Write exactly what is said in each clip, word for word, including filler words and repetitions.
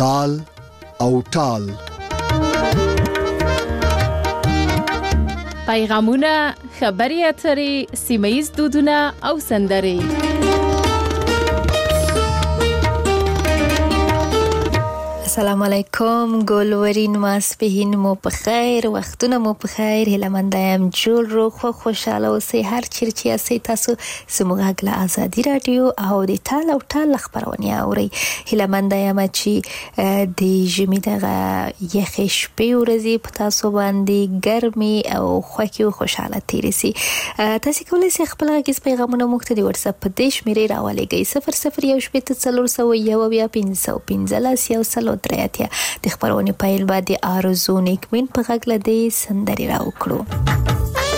تال او ټال. پیغامونه، خبري اترې، سیمه‌ییز دودونه او سندرې. السلام علیکم ګلورین، ماسپهین مو په خیر، وختونه مو په خیر. هیلمندایم جوړ رو خو خوشاله اوسئ هر چیرې یاستئ. تاسو زموږ غږ له ازادي رادیو او د ټال او ټال خبرونه اورئ. هیلمندایم چې د ژمي دغه یخې شپې ورځې په تاسو باندې ګرمي او خوښي او خوشاله تیر شي. تاسو کولی شئ خپل غږیز پیغامونه موږ ته د واتس اپ په دې شمیرې راولېږئ: صفر صفر یو شپږ څلور سوه یو بیا پنځه سوه پنځلس یو سلو درېاتیا. د خبرونې پیل بعد د آرزو نیکمن په غږ له دې سندرې راوکړو.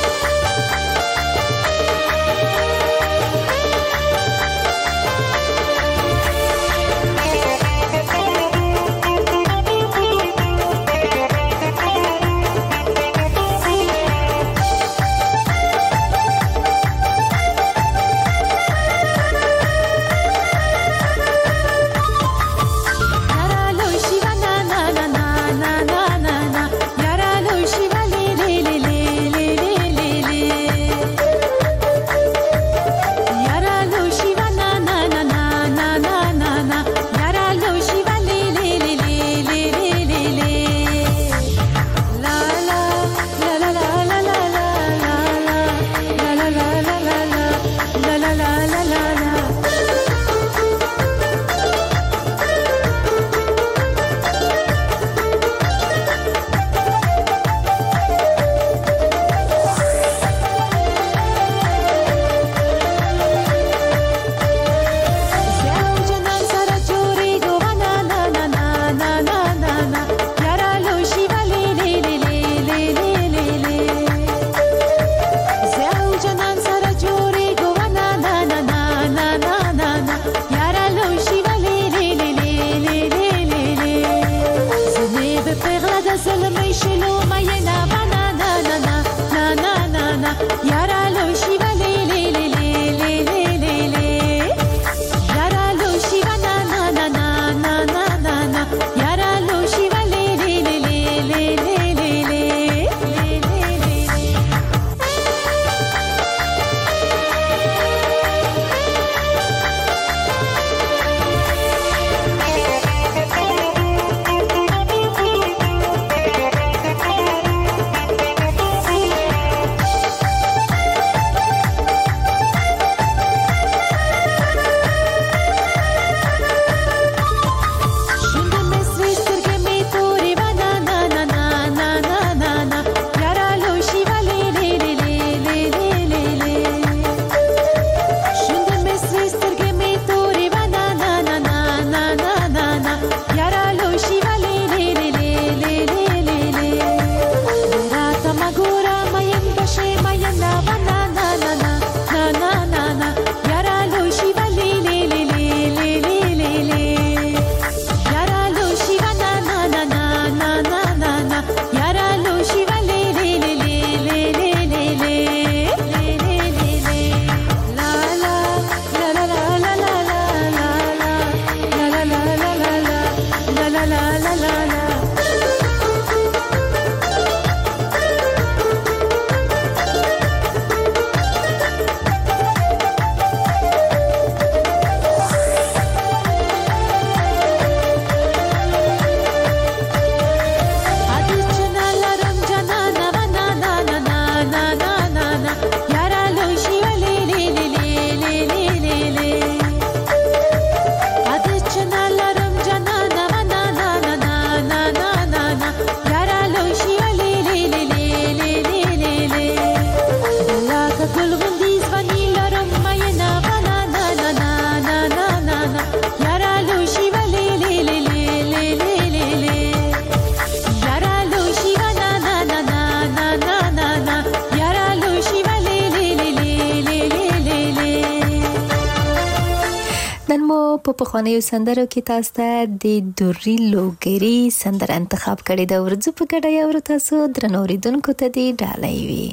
په پخوانیو سندرو کې تاسو ته د دوري لوګری سندر انتخاب کړی دا ورځو په ګډه یو تاسو درنو ریدونکو ته دی ډالۍ وي.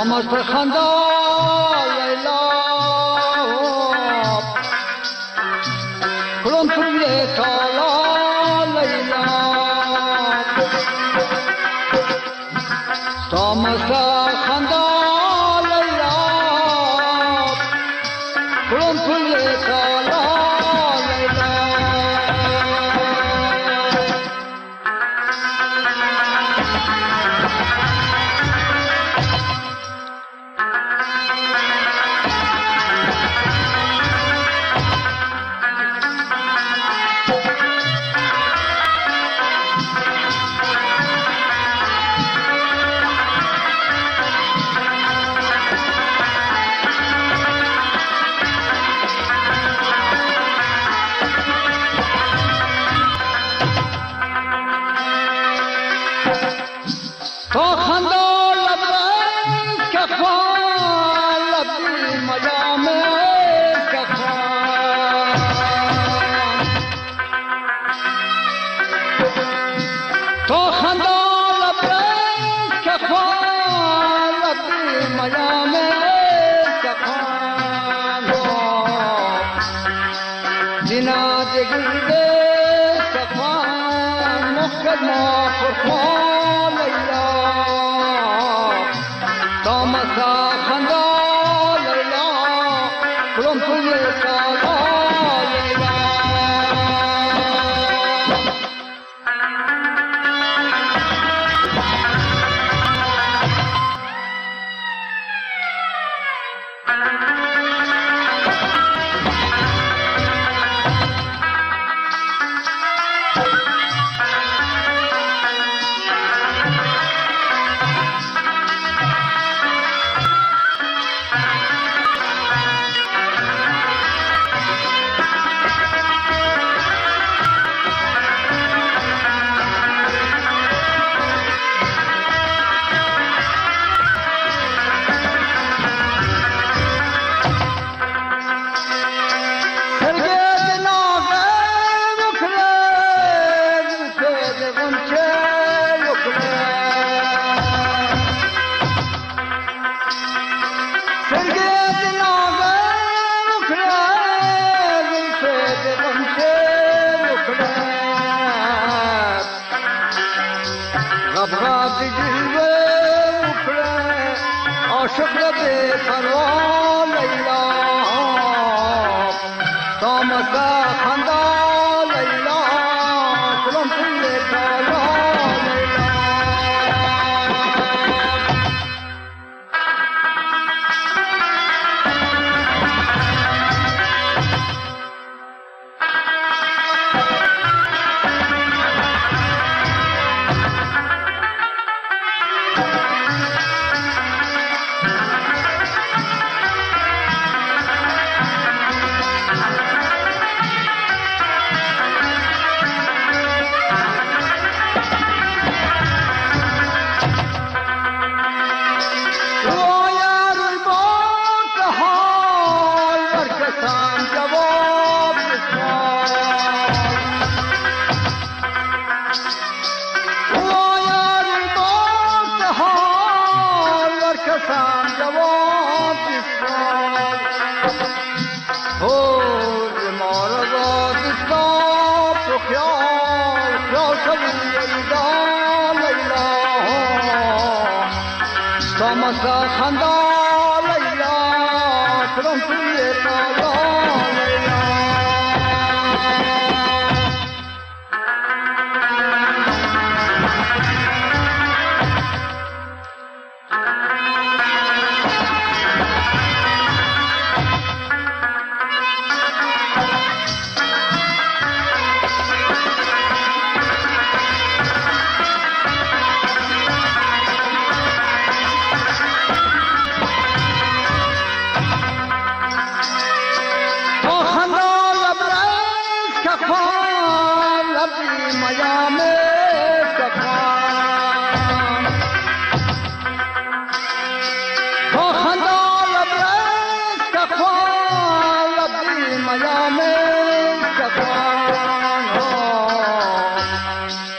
مست خندا لیلا کلون توی تالا لیلا تا مست خندا لیلا کلون توی تالا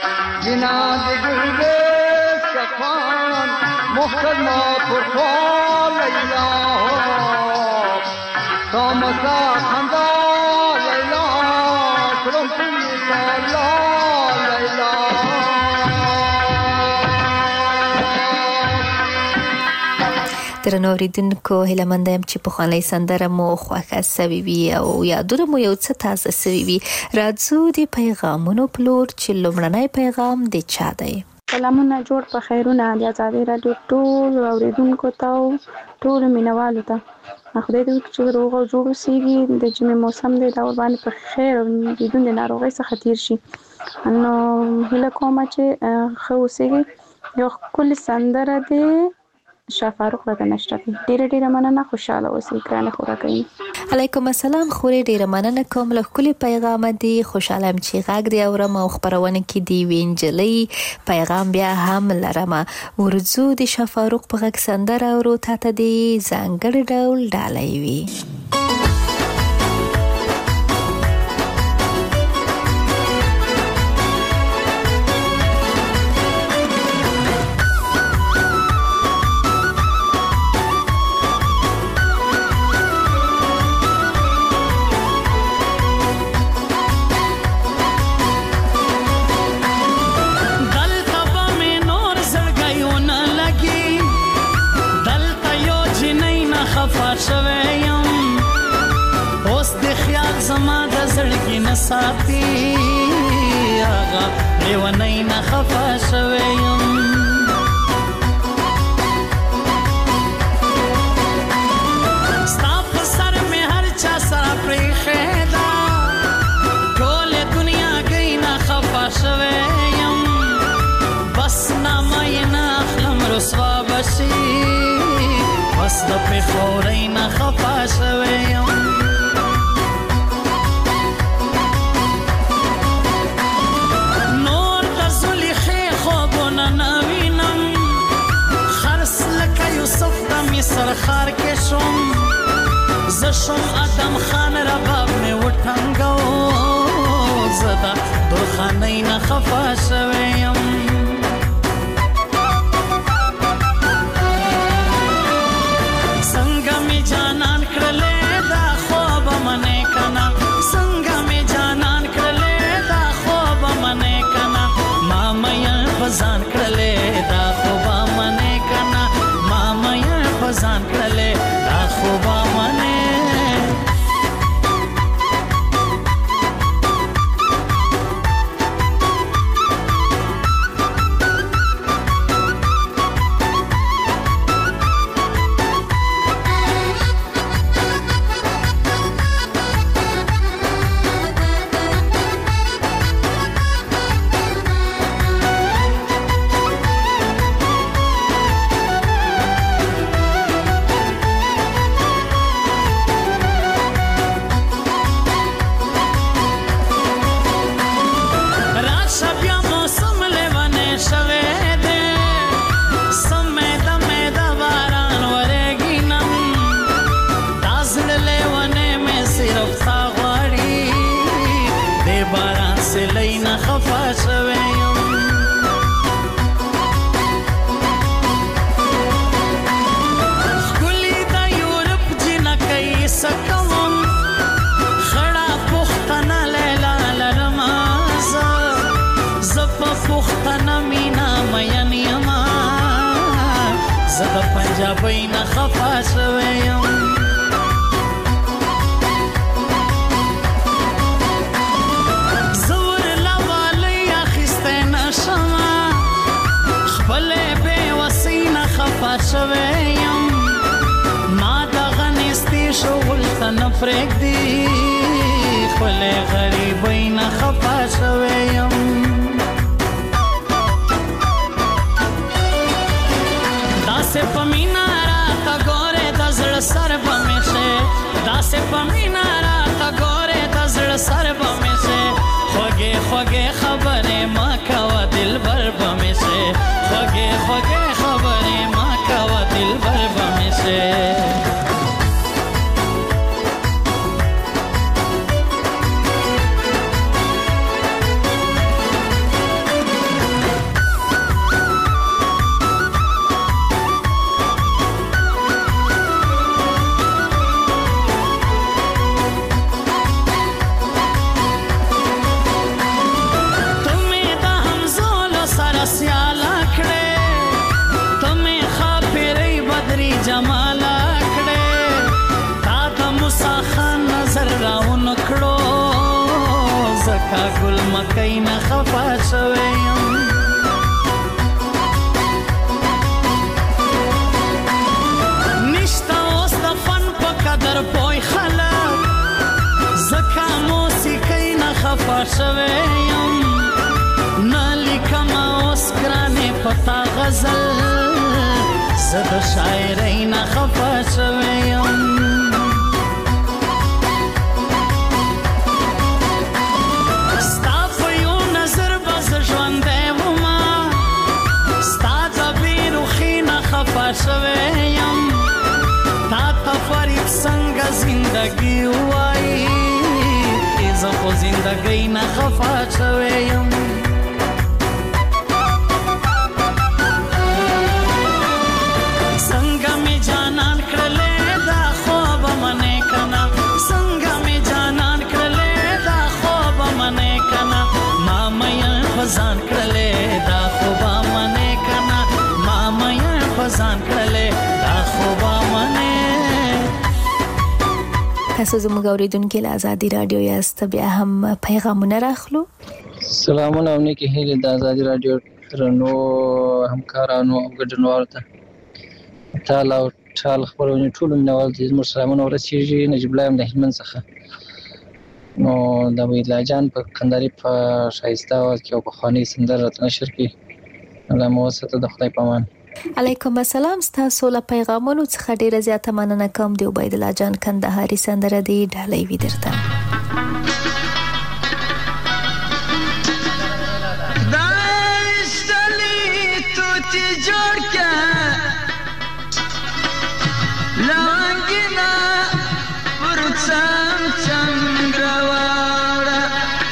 محکم ما پرخواه لیلا سامسا خندا لیلا کرم لیلا لیلا درنو اوریدونکو هیله مند یم چې په خوانۍ سندره مو خوښه سوي وي او یادونه مو یو څه تازه سوي وي. راځو د پیغامونو په لور چې لومړنی پیغام د چا دی. سلامونه جوړ په خیرونه د آزادۍ راډیو ټول اوریدونکو ته او ټول مینوالو ته. خدای دې وکړي چې روغ او جوړ اوسېږي. د ژمي موسم دی دا ورباندې په خیر او بدون د ناروغۍ څخه تیر شي. نو هیله کومه چې ښه اوسېږي. یو ښکلې سندره دی شفاروق راته نشته. ډیره ډیره مننه. خوشاله اوسئ ګرانه خوراکي. علیکم السلام. خوري ډیره مننه کوم له ښکلي پیغام دی. خوشاله ام چې غږ دی اورم او خبرونه کې دی وینجلې پیغام بیا هم لرم. ورځو د شفاروق په غږ سندره اورو ته دی ځانګړی ډول ډالۍ وي. ساتي آغا لیونی نه خفا شویم ستا په سر مې هر چا سره پریښې ده ټولې دنیا گئی نه خفا شویم بس نامه یې نه اخلم رسوا بشي بس د پېښورۍ نه خفا شویم سرخار کې شوم زشم ادم خان رباب مې وټنګو زدا درخانۍ نه خفا شویم څنګه مې جانان کړلې دا خوب منې کنا څنګه مې جانان کړلې دا خوب منې کنا ما مې بزان کړلې دا خوب منې کنا ما مې ځان کړلې دا خوبه منې پنجابی نه خفا شویم زور لوالی اخیسته نشما خپل بے وسی نه خفا شویم ما دغه نستی شغل ته نه پرېږدي خپل غریبی نه خفا شویم داسې په مینا راته ګورې د زړه سر به مې شي داسې په مینا راته ګورې د زړه سر به مې شي خوږې خوږې خبرې ما کوه دلبر به مې شي خوږې خوږې خبرې ما کوه دلبر به مې شي موسیقۍ نه خفه شوی یم نشته اوس د فن په قدر پوی خلک ځکه موسیقۍ نه خفه شوی یم نه لیکم اوس ګرانې پتا غزل زه د شاعرۍ نه خفه شوی یم ستا په یو نظر به زه ژوندی ومه ستا د بېروخي نه خفه شوی یم تا ته فرید څنګه زندګي ووایي زه خو زندګۍ نه خفه شوی یم څنګه مې جانان کړلې دا خوبه منې که نه څنګه مې جانان کړلې دا خوبه منې که نه ما مین په ځان کړلې دا خوبه منې که نه ما مین په ځان کړلې دا خوبه منې تاسو زموږ اوریدونکو له ازادي رادیو یاست بیا هم پیغامونه راخلو سلامونه او نیکی هیلې د ازادي رادیو رنو همکارانو او ګډونوالو ته تعالی او ټال خبرونه ټول مینوال دي زموږ سلامونه ورسیږي نجیب الله د هلمند څخه نو د ویلا جان په کندهاري په شایسته आवाज کې او په خواني سندره راته نشر کړي الله مو وسته د خدای پامان علیکم السلام تاسو له پیغامونو څخه ډیره زیاته مننه کوم دی عبید الله جان کندهاري سندره دی ډالۍ وی درته دایستلی تو تی جوړ کا لانګینا ورڅم چنګراوړه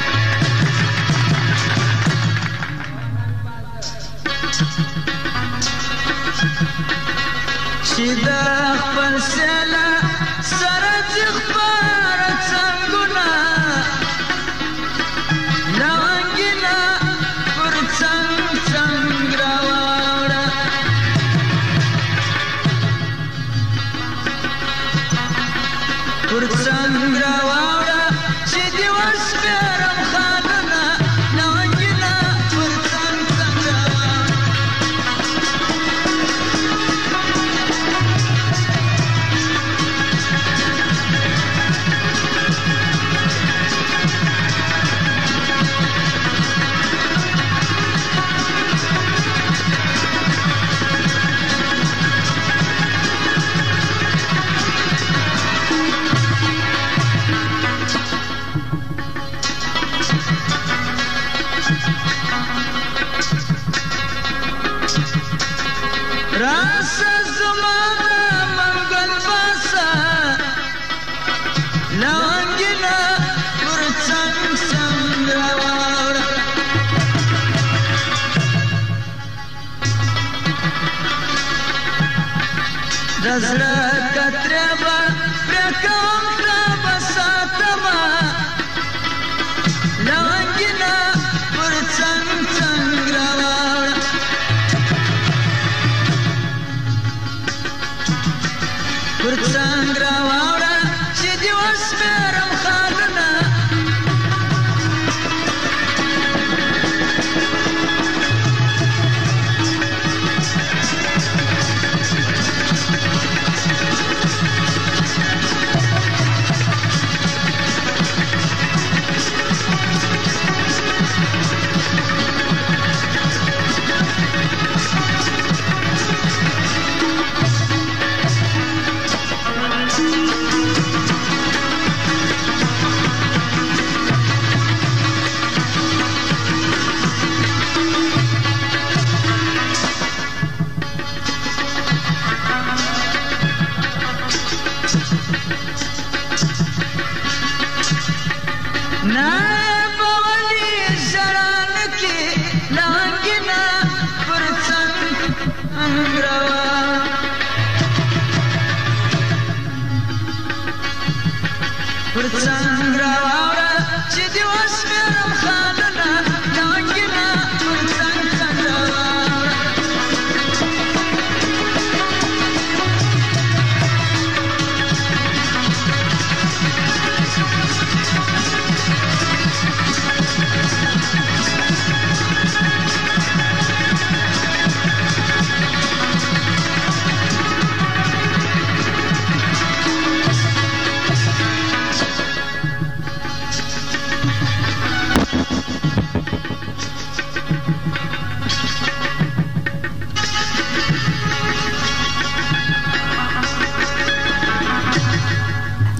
چې دا خپل سلا سره ځخبار څنګهونه لانګینا ورڅم چنګراوړه ورڅم راوړه چې دی وسپرم خانونه لانګینا ورڅم چنګراوړه راسه زمانه منګل باسه لانګینا ورڅم څنګراوړه د زړه کتره به پرکوم تا به ساتمه لانګینا ورڅم څنګراوړه ورڅنګ راوړه چې دی وسپرم خالونه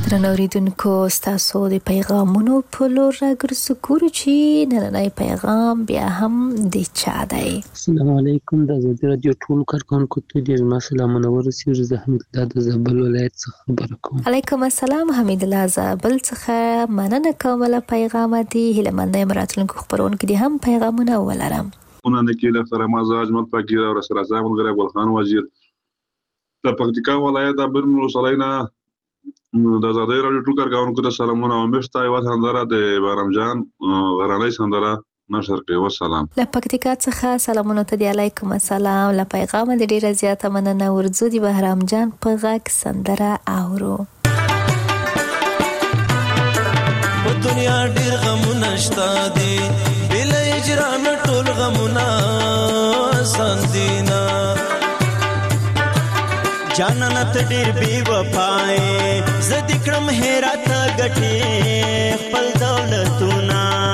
درنو اوریدونکو ستاسو د پیغامونو په لور راګرځو ګورو چې نننی پیغام بیا هم د چا دی. السلام علیکم د آزادي رادیو ټول کارکونکو ته ډیر مسلمانونه ورسیږي. زه حمید الله د زابل ولایت څخه خبره کوم. علیکم السلام حمید الله زابل څخه مننه کوم له پیغام دی. هله مننه مراتلونکو خبرونکو دي هم پیغامونه ولرم. انا نکیل احترام ازاج مت پاکی او رسول الله مغرب ګلخان وزیر د پکتیکا ولایت د برنو سلینا د آزادۍ راډیو ټول کارکونکو ته سلامونه او مشته یو سندره د بارم جان غرانۍ سندره نشر کوي. والسلام. له پکتیکا څخه سلامونه ته دی. علیکم السلام. له پیغام د ډیره زیاته مننه ورځو دی بهرام جان په غږ سندره اورو. په دنیا ډیر غمونه شته دي بل اجرام ټول غمونه سندینا جانانه ته ډیر بی وفای زد کړم هرات غټي خپل دولتونه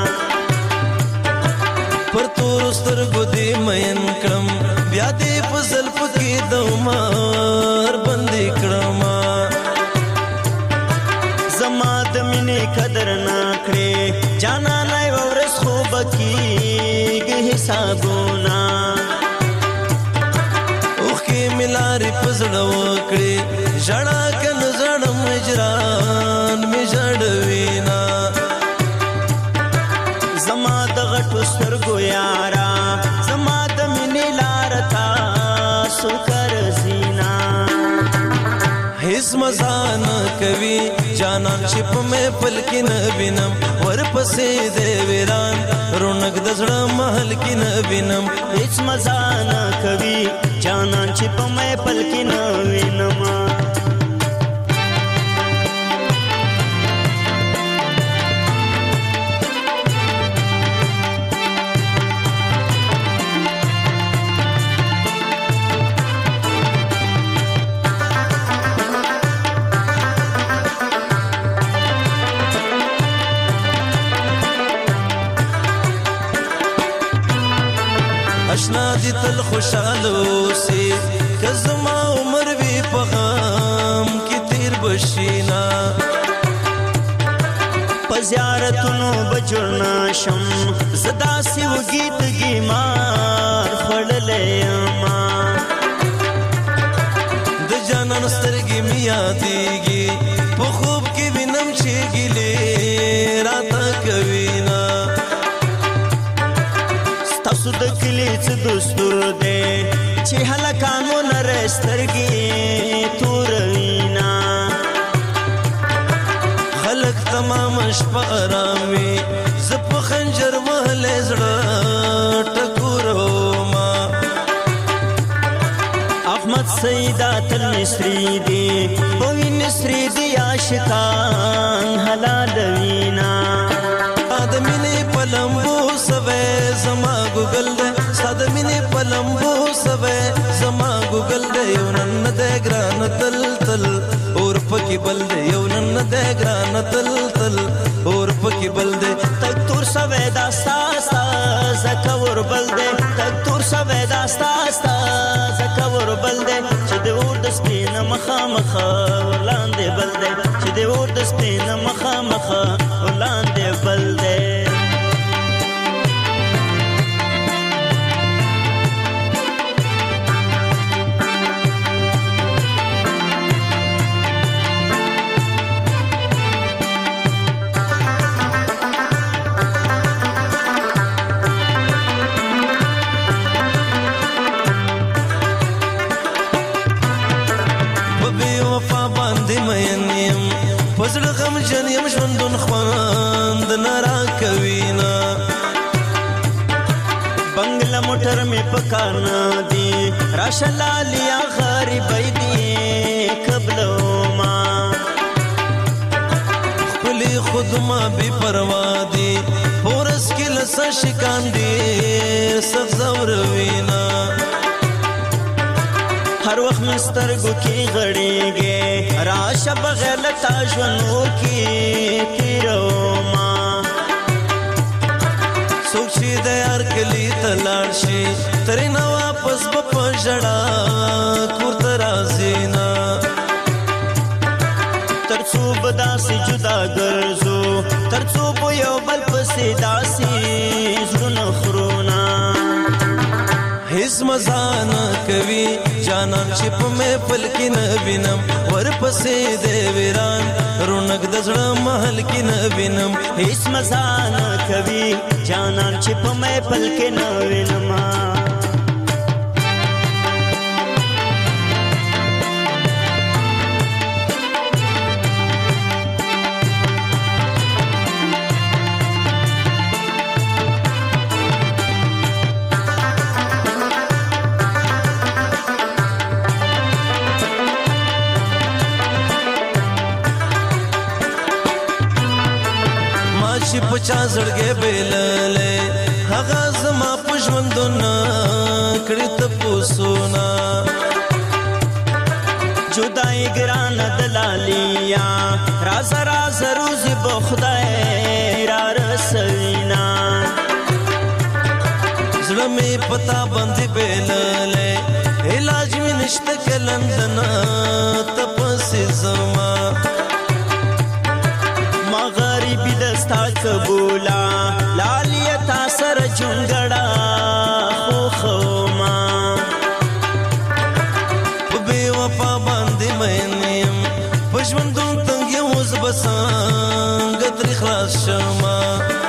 پر تور سترګو دې مین کړم بیا دې په زلف کې د عمر بندي کړم زما د مینې قدر نه کړې جانانه ورس خو بکیږي حسابونه ملاری پزړه وکړي ژړا کن زړم اجران می ژړوینا زما د غټو سترګو یارا زما د مینې لار تا سکر زینا هیڅ مزان کوي جانان چې په مې پل کې نه وینم ورپسې دې ویران رونق د زړه محل کې نه وینم هیڅ مزان کوي جانان چې په مې پل کې نه وینم اشنا دي تل خوشاله سي کزما عمر وی په غم کې تیر بشینا په زیارتونو بجړنا شم زدا سی وګیت کی مار خړلې ما د جانان سترګې میا دیږي په خوب کې وینم چې ګلې راته کوینا تاسو د کلی څه دستور دی چې هلکانو نره سترګې تور وینا خلک تمام شپه ارامي زه په خنجر وهلی زړه ټکورو ما احمد سیدا تل نسری دی په نسری دی عاشقان حلال وینا ادمینه پلمبو سوي زما ګوګل دې صد مینه پلمبو سوي زما ګوګل دې یو نن دې ګران تل تل اور پکې بل دې یو نن دې ګران تل تل اور پکې بل دې تک تور سوي دا ساستا زکور بل دې تک تور سوي دا ساستا زکور بل دې چې دې ور د سپین مخه مخه ولاندې بل دې چې دې ور د سپین مخه مخه ولاندې بل دې وزړه غم جن يم ژوندون خواند نارا کوینا بنگلا موټر می پکانا دی راشلالیا غریبای دی قبلو ما خپل خود ما بی پروا دی پورس کې لس شکان دی سب زور وینا هر وخت مسترګو کې غړېږي راشه بغیر لتا ژوندو کې تیرو ما څوک چې د یار کلی ته لاړ شي ترې نه واپس به په ژړا کور ته راځي نه تر څو به داسې جدا ګرځو تر څو به یو بل پسې داسې زړونه خورونه هیڅ مزه نه کوي جانان چې په محفل کې نه وینم ورپسې دی ویران رونق د زړه محل کې نه وینم هیڅ مزه نه کوي جانان چې په محفل کې نه وینم چې پچا زړګې بیللې هغه زما په ژوندونه کړې تپوسونه جدای ګرانه دلالیا راز راز روز به خدای را رسوینا زړه مې پتا باندې بیللې علاج مې نشته کلندنا تپسې زما غریبی دستا قبولا لالیتا سر جونگڑا خو خوما بے وفا باندې مینیم پښوندون تنګ یوز بسنګ تر خلاص شما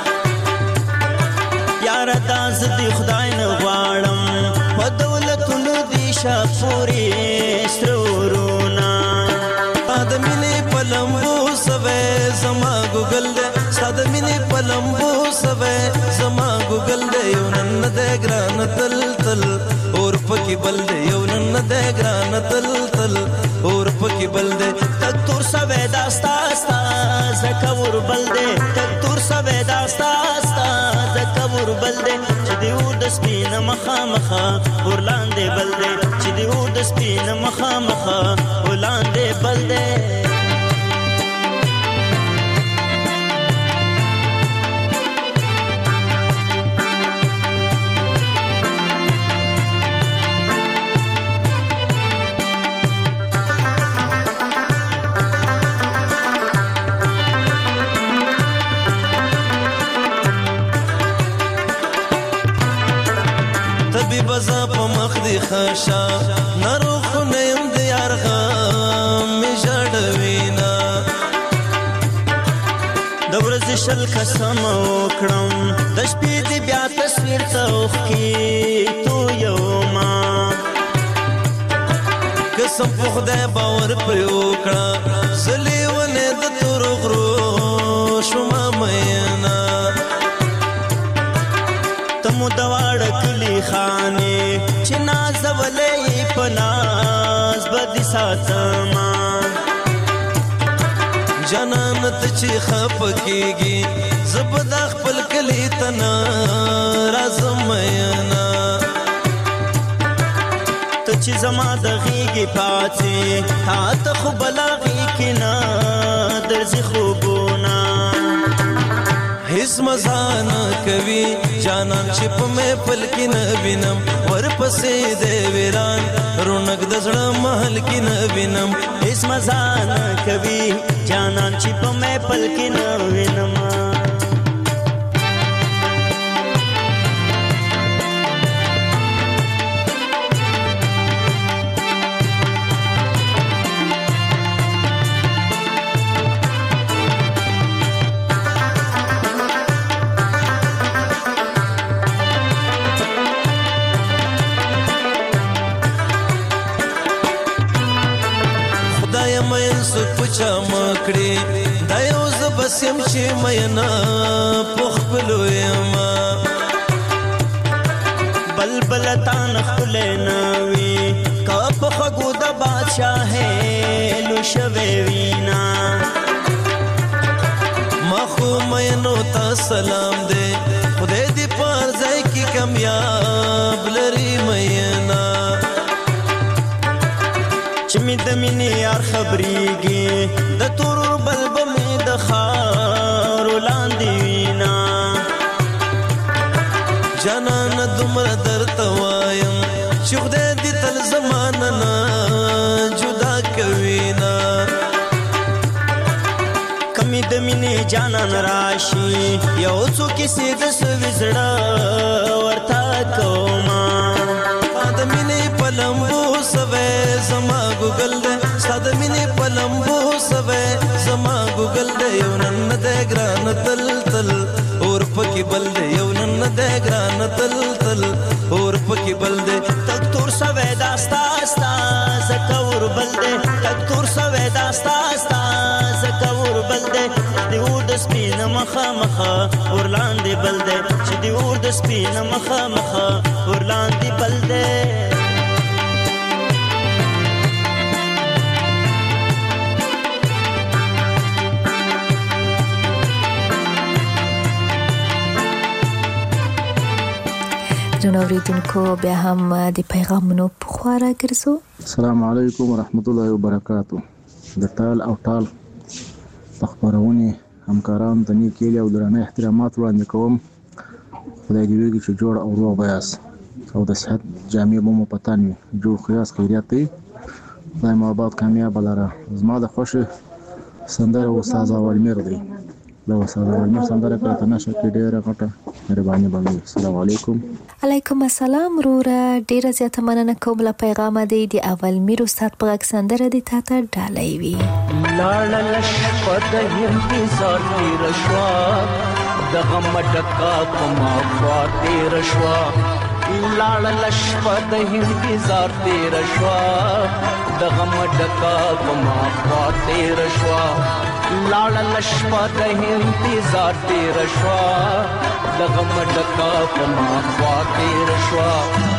یار داز دی خدای نه غواړم په دولتونو دی شپوري سترورونا ادمینه پلمبو سوي زما ګوګل دې ساده مینه پلمبو سوي زما ګوګل دې یو نن دې ګران تل تل اور پکې بل دې یو نن دې ګران تل تل اور پکې بل دې تک تور سوي داستا ستا زکور بل دې تک تور سوي داستا ستا زکور بل دې چې دی و د سپین مخه مخه ورلاندې بل دې چې دی و د سپین مخه مخه ورلاندې بل دې بزا په مخ دی خشا نروخ نیم دی یار غم می جړوینا د ورځې شل قسم وکړم د شپې دی بیا تصویر ته وخی تو یوما قسم په خدای باور پر وکړه زلی ونه د تور غرو شوما مینا تمو دواړ کلی خانه چې ناز ولې پناز بدی ساتما جانان ته چې خپ کېږي زبد خپل کلی تنا رازمینا ته چې زما د غېږې پاتې تا ته خو بلاغې کې نه درځي خوبونه هیڅ مزه نه کوي جانان چې په محفل کې نه وینم ورپسې دی ویران رونق د زړه محل کې نه وینم هیڅ مزه نه کوي جانان چې په محفل کې نه وینم پچا مکړي دا یو زبسم چې مینا پخپلو یما بلبل تان خپل نوي کا پخغو د بادشاہ لو شوي وینا مخو مینو تا سلام دې خدای دې پار ځای کی کامیاب لري مینا چې می د مینې یار خبرېږي د تورور بلب مې د خارو لاندې وینا جانان دومره درته وایم چې خدای دې تل زمانه نه جدا کوي نه د مینې جانان راشي یو څو کیسې د سوي زړه ورته کوما د مینې په لمبو سوی زما ګوګل دی ستا د مینې په لمبو سوی زما ګوګل دی یو نن دی ګران تل تل اور پکې بل دی یو نن دی ګران تل تل اور پکې بل دی تک تور سوی دا ستا ستا زکه ور بل دی تک تور سوی دا ستا ستا زکه ور بل دی دی اور د سپین مخه مخه ورلاندې بل دی چې دی اور د سپین مخه مخه ورلاندې بل دی درنو اوریدونکو بیا هم د پیغامونو په خوا راګرځو. السلام علیکم ورحمت الله وبرکاتو. د ټال او ټال د خپرونې همکارانو ته نیک هیلې او درنه احترامات وړاندې کوم. خدای دې وکړي چې جوړ او روغ به یاست او د صحت جامې به مو په تن وي. جوړ خو یاست، خیریت دی، خدای مو آباد کامیابه لره. زما د خوښې سندره استاد اولمیر دی. دا استاد اولمیر سندره کړه ته نشه کې ډېره غټه مهرباني به وي. السلام علیکم. علیکم السلام وروره، ډیره زیاته مننه کوم له پیغامه دی. د اولمیر استاد په غږ سندره دی تا ته ډالۍ وي. لاړه شپه د انتظار تېره شوه، د غم ډکه په ما خوا تېره شوه. لاړه شپه د انتظار تېره شوه، د غم ډکه په ما خوا تېره شوه. لاړه شپه د انتظار تېره شوه، د غم ډکه په ما خوا تېره شوه.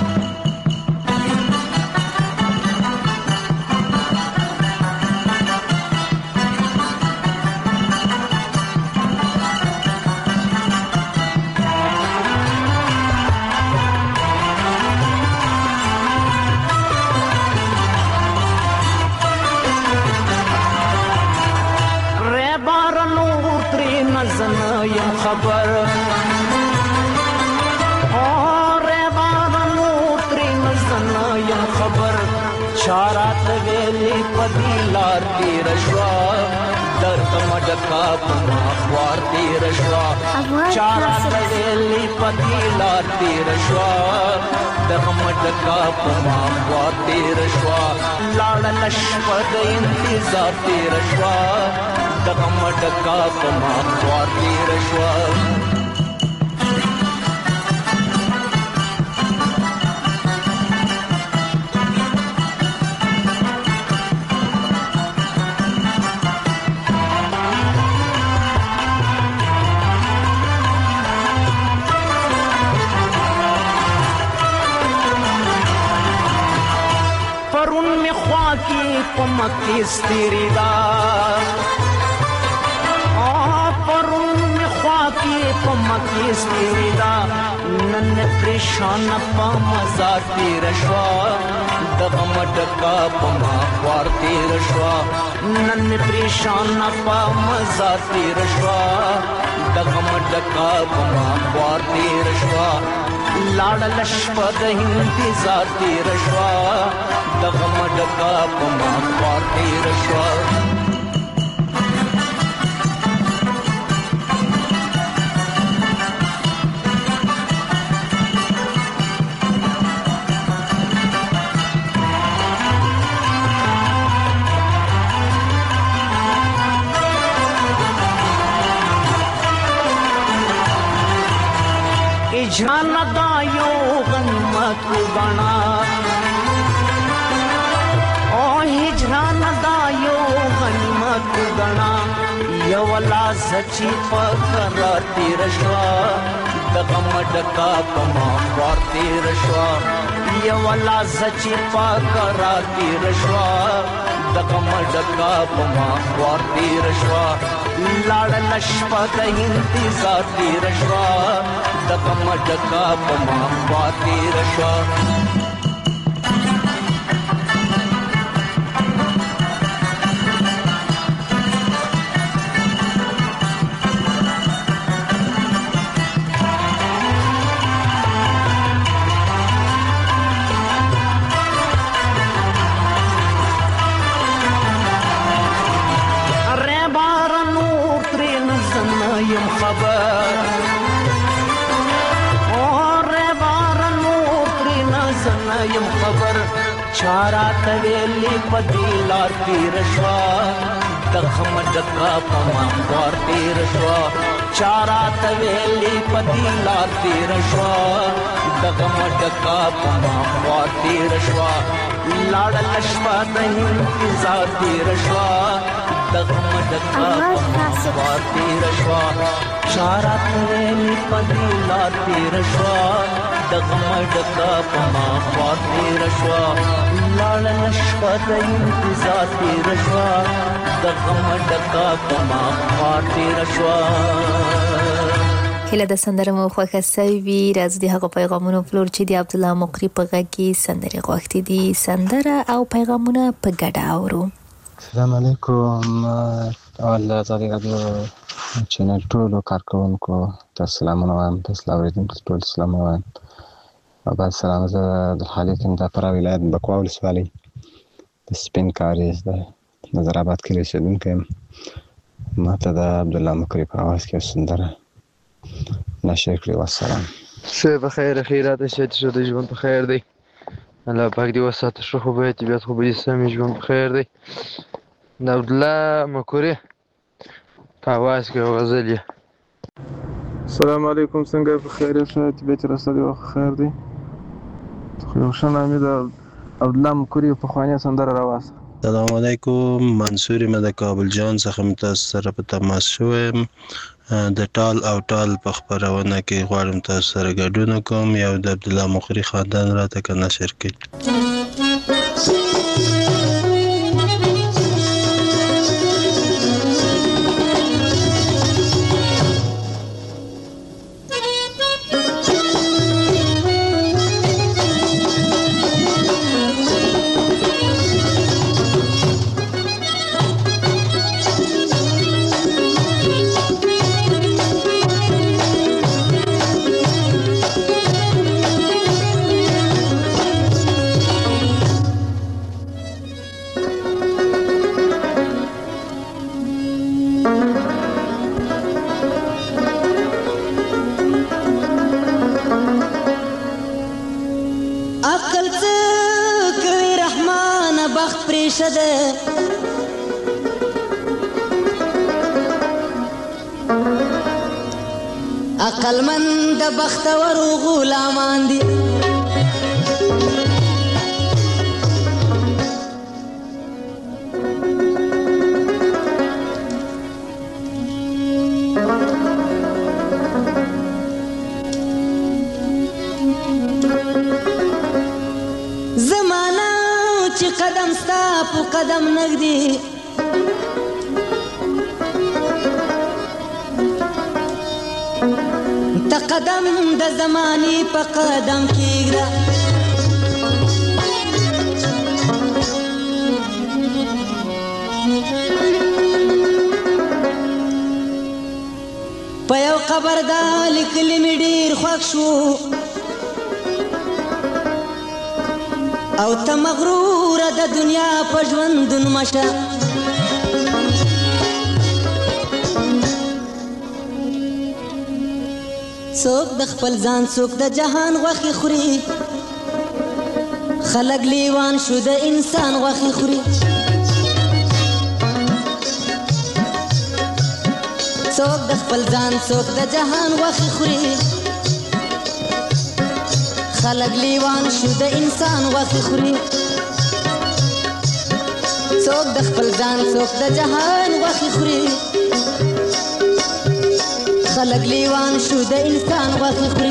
یم خبر اور بارانو تری نزن یم خبر چارات ویلی پدی لار تیر شوا درد مڈکا پما خوار تیر شوا چارات ویلی پدی لار تیر شوا درد مڈکا پما خوار تیر شوا لاڑ لشپد انتظار تیر شوا دغم ډکا په ما خوار تېره شوه. پرون می خوا کې په مکې ستېرې ده په مکې ستېرې ده نن پریشان په مزار تېره شوه د غم ډکه په ما خوار تېره شوه نن پریشان په مزار تېره شوه د غم ډکه په ما خوار تېره شوه لاړه شپه د انتظار تېره شوه د غم ډکه په ما خوار تېره شوه. اجران دا یو غنیمت وګڼه او هجران دا یو غنیمت وګڼه یو لاس چې په قرار تېره شوه د غم ډکه په ما خوار تېره شوه یو لاس چې په قرار تېره شوه د غم ډکه په ما خوار تېره شوه لاړه شپه د انتظار تېره شوه د غم ډکه په ما خوار تېره شوه. یم خبر چارا تویلی پدی لار تیر شوا دغم ډکا پما وار تیر شوا چارا تویلی پدی لار تیر شوا دغم ډکا پما وار تیر شوا لاړ لشوا د انتظار تیر شوا دغم ډکا پما وار تیر شوا چارا تویلی پدی لار تیر شوا دغم ډکا پما وار تیر شوا لاړ لشوا د انتظار تیر شوا دغم ډکا پما وار تیر شوا. هله د سندره مو خوښه سوي وي راځي د هغه پیغامونو پلور چې د عبد الله مقری په غږ کې سندره غوښتي دي سندره او پیغامونه په ګډه اورو. السلام علیکم اول ځای راډیو چینل ټول کارکونکو ته سلامونه وایم تاسو اوریدونکو ټول سلامونه وایم او بعد سلام زه د خالق د فرا ولایت بکوا ولسوالۍ د سپین کاریز د نظر آباد کې اوسېدونکی یم ماته د عبد الله مقری په اواز کې سندره نشر کړی والسلام. شه بخیر خیرات شه شو د ژوند په خیر دی الله پاک دی وساته شو خو به طبیعت خو به سمې ژوند په خیر دی د عبد الله مقری په اواز کې غزل یې. السلام علیکم څنګه په خیر شه طبیعت رسالي او خیر دی خو یو شان امید عبد الله مقری په خوانه سندره راواسه. سلام علیکم منصور یم د کابل جان څخه متاسف سره په تماس شوم د ټال او ټال په خبرونه کې غواړم تاسو سره ګډون کوم یو د عبد الله مقری خاندان راته کنه شرکت عقل من د بختور غلامان دي زمانہ چې قدم ستا په قدم نږدې قدم د زماني په قدم کېږده په یو قبر دا لیکلي مې ډېر خوښ شو او ته مغروره د دنیا په ژوندون مشه څوک د خپل ځان څوک د جهان غوښې خوري خلک لیوان شو د انسان غوښې خوري څوک د خپل ځان څوک د جهان غوښې خوري خلک لیوان شو د انسان غوښې خوري څوک د خپل ځان څوک د جهان غوښې خوري خلق لیوان شو د انسان غوښې خوري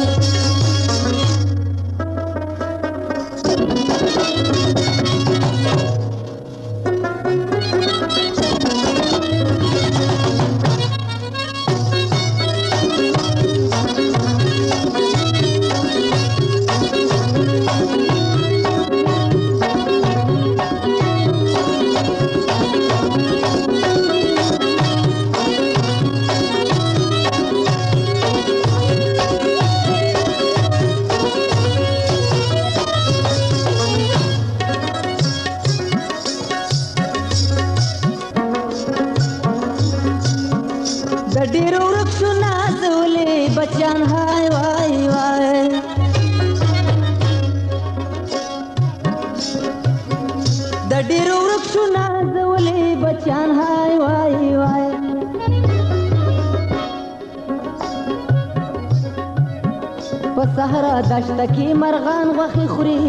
صحرا دشت کې مرغان غوښې خوري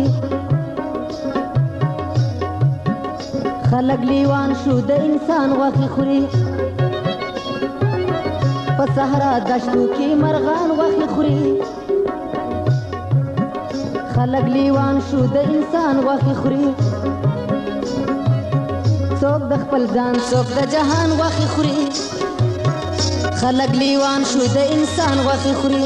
خلک لیوان شو د انسان غوښې خوري په صحرا دشتو کې مرغان غوښې خوري خلک لیوان شو د انسان غوښې خوري څوک د خپل ځان څوک د جهان غوښې خوري خلک لیوان شو د انسان غوښې خوري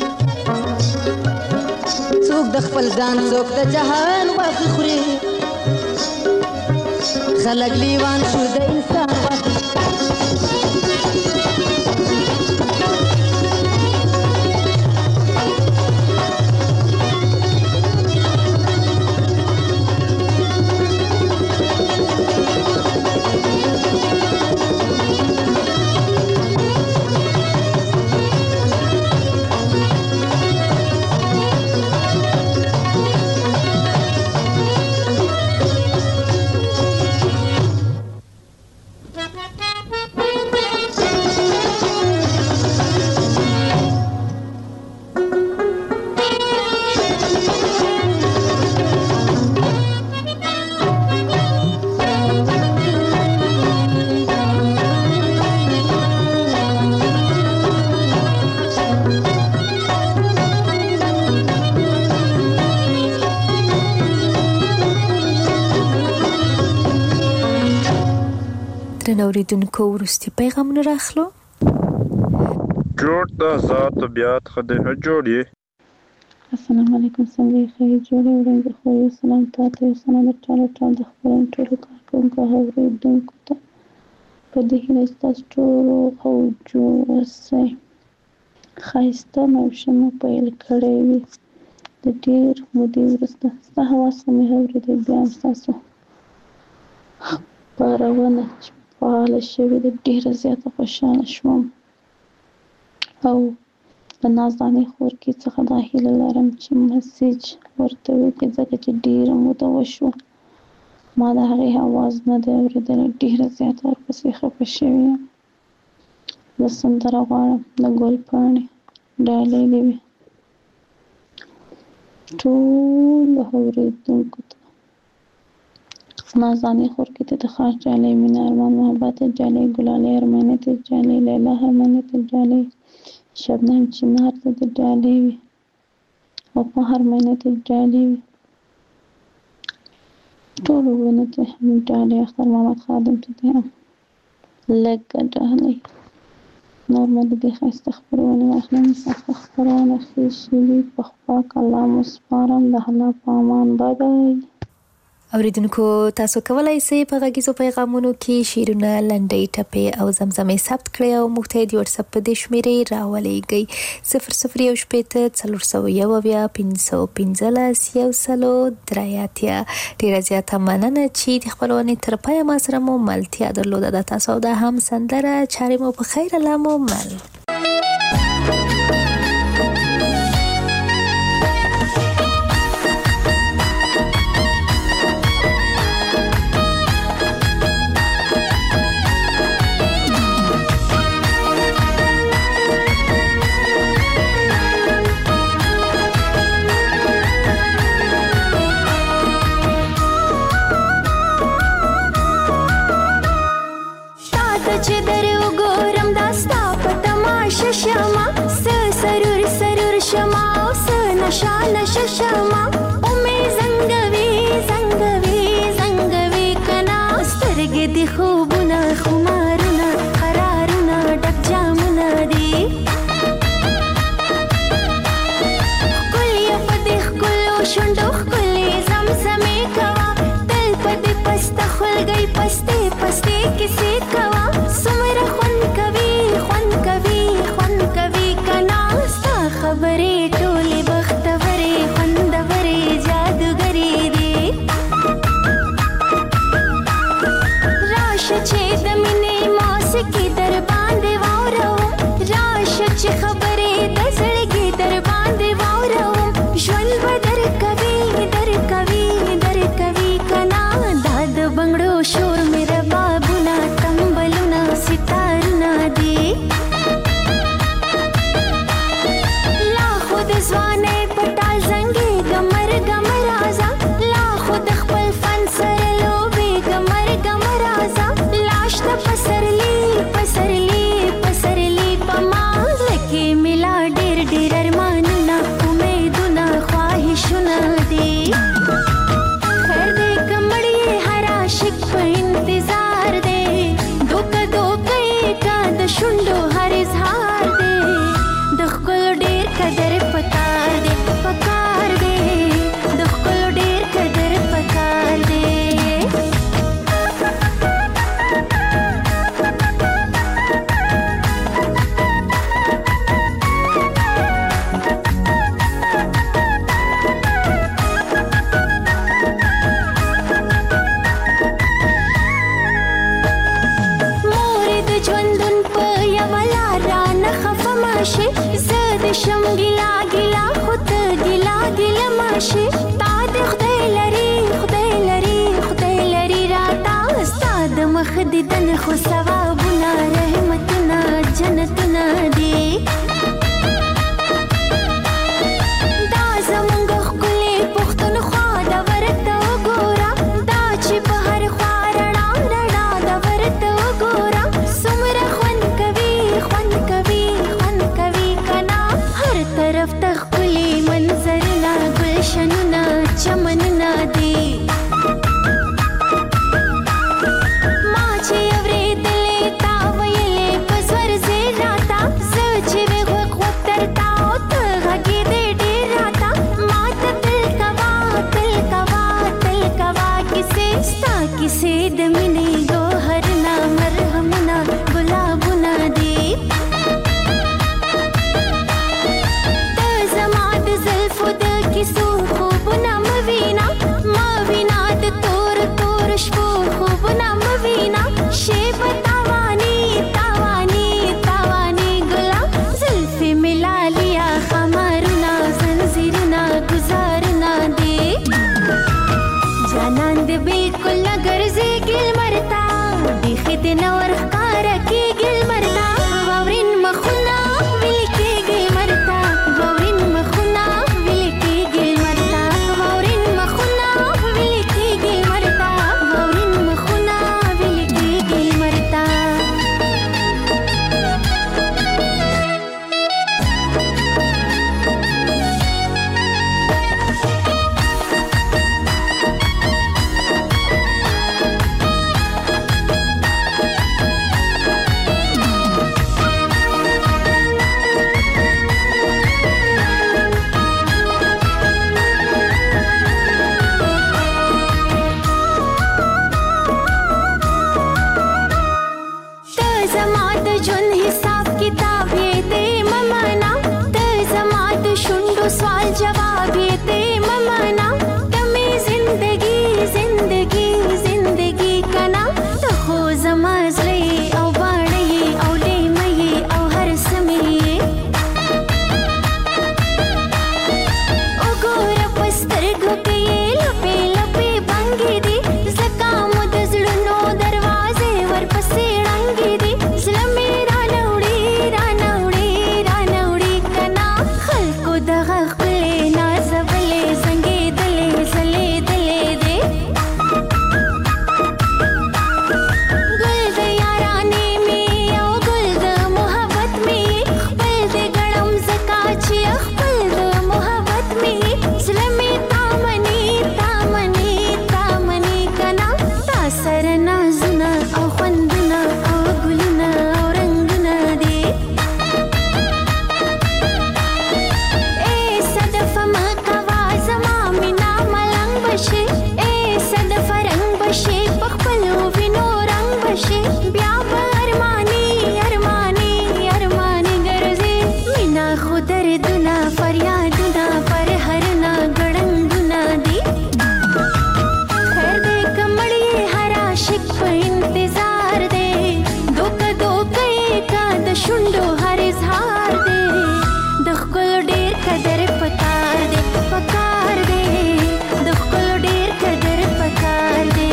څوک د خپل ځان څوک د جهان غوښې خوري خلک لیوان شو د انسان غوښې اوریدونکو وروستي پیغامونه راخلو. جوړ د ذات طبیعت خدای جوړ یې. السلام علیکم څنګه یې خیر جوړ یې وړاندې خو یو سلام تاسو یو سلام ټول ټول د خپل ټول کارکونکو اوریدونکو ته په دې هیله تاسو ټول او جوړ اوسئ. خایسته موسم پیل کړی وي د ډیر مودې وروسته څه حواس مې اورېدل بیا تاسو پارونه فعال شوې د ډیره زیاته خوشاله شوم او په نازدانې خور کې څخه دا هیله لرم چې مسیج ورته وکړي ځکه چې ډیره موده وشوه ما د هغې اواز نه دی اورېدلی ډیره زیاته ورپسې خفه شوې یم. زه سندره غواړم د ګل پاڼې ډالۍ دې وي ټولو اورېدونکو ته نازاني خور کې ته د خاص جالۍ مینا ارمان محبت جالۍ ګلالۍ ارمانیت جالۍ لیلا ارمانیت جالۍ شبنم چنار ته د جالۍ وي او په ارمانیت جالۍ وي ټول ورونه ته هم جالۍ اختر محمد خادم ته ته هم لږه جالۍ نور ملګري ښایسته خپرونه واخلم سخته خپرونه ښې شوي په خپاک الله مو سپارم د الله په امان بای. اوریدونکو تاسو کولای شئ په غږیزو پیغامونو کې شعرونه لنډۍ ټپې او زمزمې ثبت کړئ او موږ ته د واتساپ په دې شمېرې راولېږئ صفر صفر یو شپېته څلور سوه یو اویا پنځه سوه پنځلس یو سلو درې اتیا. ډېره زیاته مننه چې د خپرونې تر پایه ما سره مو ملتیا درلوده. د تاسو د هم سندره چارې مو په خیر الله مو مل. شما س سرور سرور شما س نشا نشا شما اومي زنګوي زنګوي زنګوي کنا سترګې دي خوبونه خمارونه قرارونه ډک جامونه دي کلی په دې خلو شوندو کلی زمزمې کوا تل په دې پسته خلګي پسته پسته کیسې کوا سمره خون کوي خون کوي خبرې ټولې بختورې خوندورې بشي تا د خدای لري خدای لري خدای لري راتا استاد مخ دې دن خو ثوابونه رحمتونه جنتونه دي دا زمونږ ښکلې پښتونخوا د ورته وګوره دا چې په هر خوا رڼا رڼا د ورته وګوره څومره خوند کوي خوند کوي خوند کوي کنا هر طرف ته ښکلي منظرونه ګلشنونه چمنونه دي ما چې اورېدلې تا ویلې په زور زیر راته زه چې وې غوږ غوږ درته او ته غږېدې ډېر راته ما ته تل کوه تل کوه تل کوه کیسې ستا کیسې د مینې ګوهرونه مرهمونه ګلابونه دي ته زما د زلفو د کیسو خوبونه مه وینا مه وینا د تور تور شپو خوبونه مه وینا شیبه تاواني تاواني تاواني ګلا زلفې مې لالیا خمارونه زنځیرونه ګزارونه دي جانان دې بالکل نه ګرځېږي لمرته بیخي دې نه ورښکاره کېږي لمرته واورین مخونه ویلې کېږي لمرته واورین مخونه ویلې کېږي لمرته واورین مخونه ویلې کېږي لمرته واورین مخونه ویلې کېږي لمرته ته زما د ژوند حساب کتاب یې دې ممانا ته زما د شونډو سوال جواب یې دې ممانا ته مې زندگی زندگی زندگی کنا ته خو زما زړه یې او باڼه یې او لیمه یې او هر څه مې یې وګوره په سترګو کې یې لپې لپې بنګې دي ځکه مو د زړونو دروازې ورپسې ړنګې دي زړه مې رانه وړي رانه وړي رانه وړي کنا خلکو دغه ښکلې نازولې زنګېدلې ځلېدلې دي ګل د یارانې مې او ګل د محبت مې خپل دې ګڼم ځکه چې خپل د محبت مې زړه مې تا مني تا مني تا مني کنا تا سره نازونه او خوندونه او ګلونه او رنګونه دي ای صدفه مه کوه زما مینا ملنګ بشي ای صدفه رنګ بشي په خپلو وینو رنګ بشي بیا به ارماني ارماني ارماني ګرځي مینا خو دردونه فریادونه پر هرنا ګړنګونه دي خیر دې کمړې هر عاشق په انتظار دی دوکه دوکه یې کا د شونډو هر اظهار دی د ښکلو ډېر قدر پکار دی پکار دی د ښکلو ډېر قدر پکار دی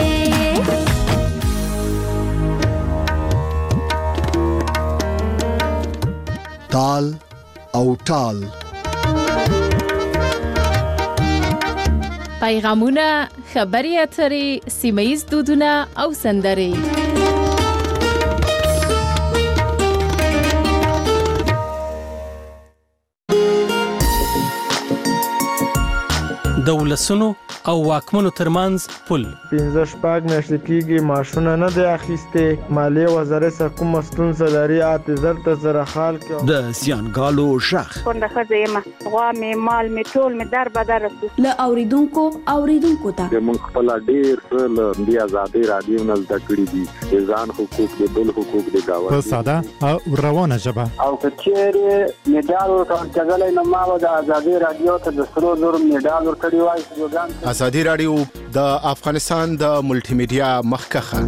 تال او ټال پیغامونه خبري اترې سیمه‌ییز دودونه او سندرې د ولسونو او واکمنو ترمنځ پل پنځه شپږ میاشتې کېږي معاشونه نه دی اخیستې مالیې وزارت څخه کومه ستونزه لري اته زر ته زره خال کې د زیانګالو غږ کونډه ښځه یم غوا مې مال مې ټول مې در بدر رسو له اوریدونکو اوریدونکو ته موږ خپل ډېر څه له دې ازادي رادیو نه زده کړي دي د ځان حقوق د بل حقوق د گاونډي په ساده او روانه ژبه او کچېره میډال ورکړل کېدلای نو ما د ازادي رادیو ته د سرو زر میډال ورکړی وای ازادي رادیو د افغانستان د ملټي میډیا مخکخه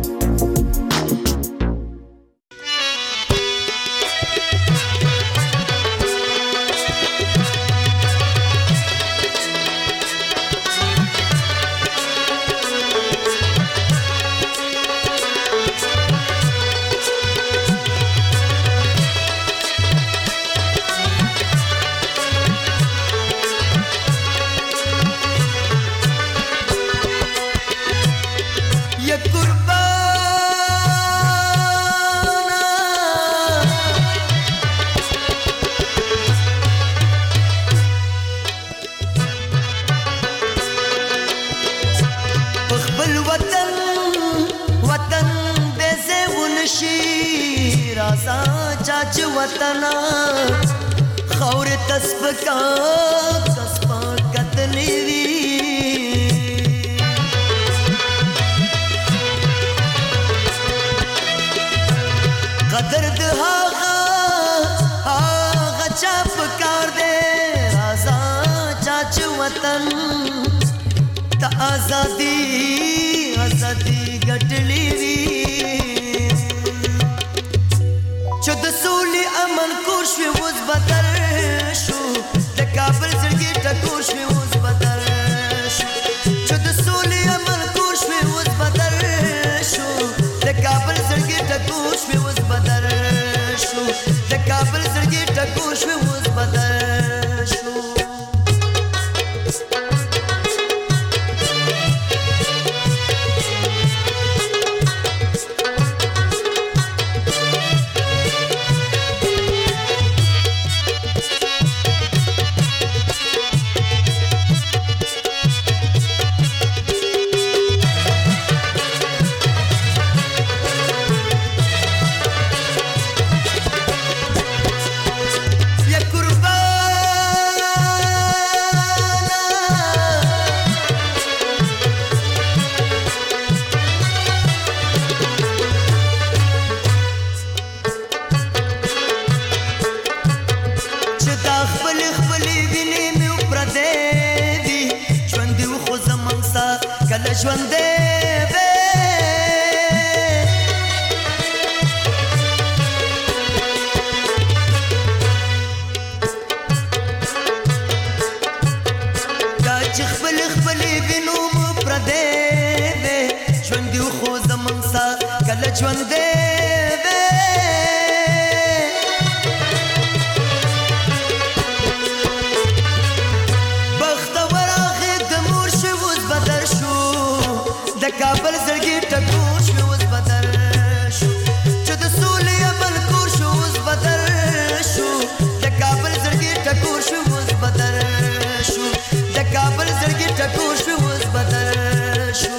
نشي رازا چاچ وطنا خور تسبکا تسبا کتنی وی قدر دهاغا آغا چاپ کار دے رازا چاچ وطن تا آزادی آزادی گٹلی وی چود سولی امن کوشوی وز بدر شو د کابل زړګي ټکوشوی وز بدر شو چود سولی امن کوشوی وز بدر شو د کابل زړګي ټکوشوی وز بدر شو د کابل زړګي ټکوشوی وز بدر شو ژوندې وې دا چې خپل خپل وینو مو پردې وې ژوندې خو زمونږ سا کله ژوندې وې بختور هغه د مور شو اوس بدل شو د کابل زړګي ټکور شو اوس بدل شو چې د سولې عمل کور شو اوس بدل شو د کابل زړګي ټکور شو اوس بدل شو د کابل زړګي ټکور شو اوس بدل شو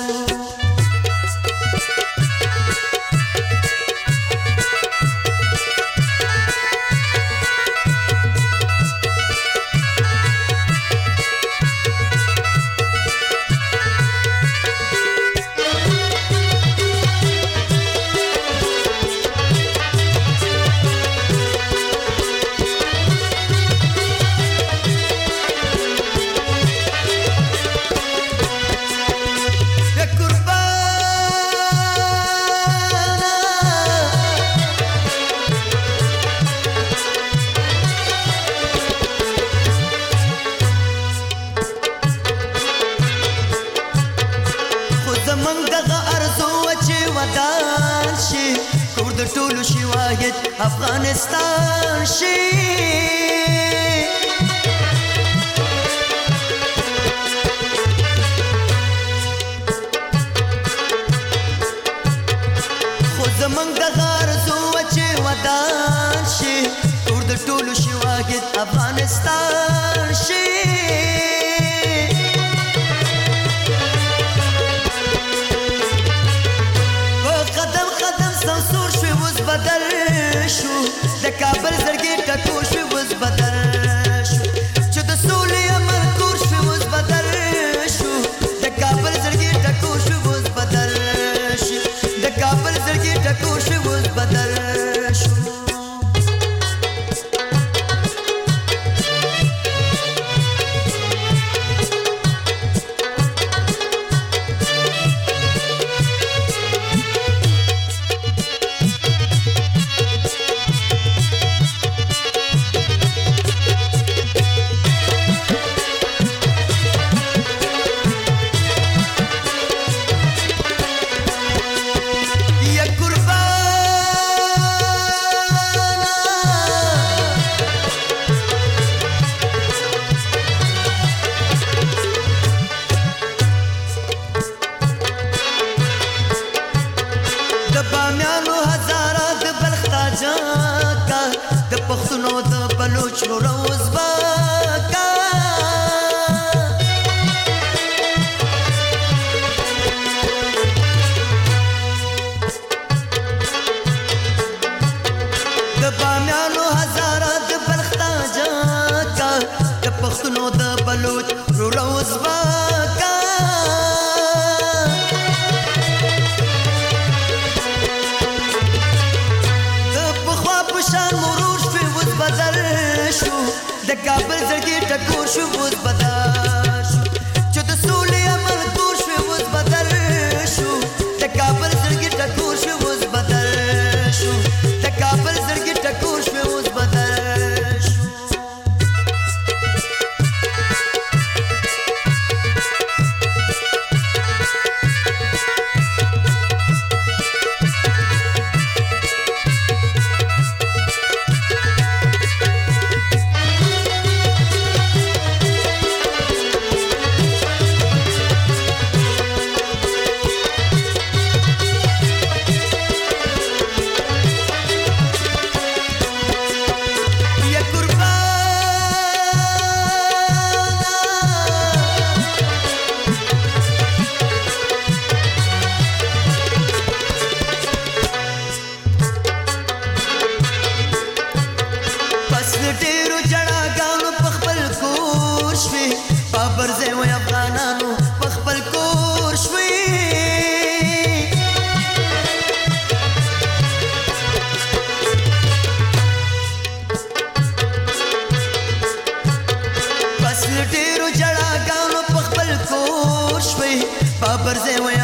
افغانستان شي خو زمونږ دغه آرزو چې ودان شي ټول د ټولو شي واحد افغانستان شي بدل شو د کابل زړګي ټکور شو اوس بدل شو چې د سولې عمل کور شو اوس بدل شو د کابل زړګي ټکور شو اوس بدل شو د کابل زړګي ټکور شو اوس بدل شو ټکور شو اوس بدل شو چې د سولې عمل کور شو اوس بدل شو د کابل زړګي ټکور شو اوس بدل شو د کابل زړګي ټکور شو اوس بدل شو ډیرو جړاګانو په خپل کور شوي بابر زه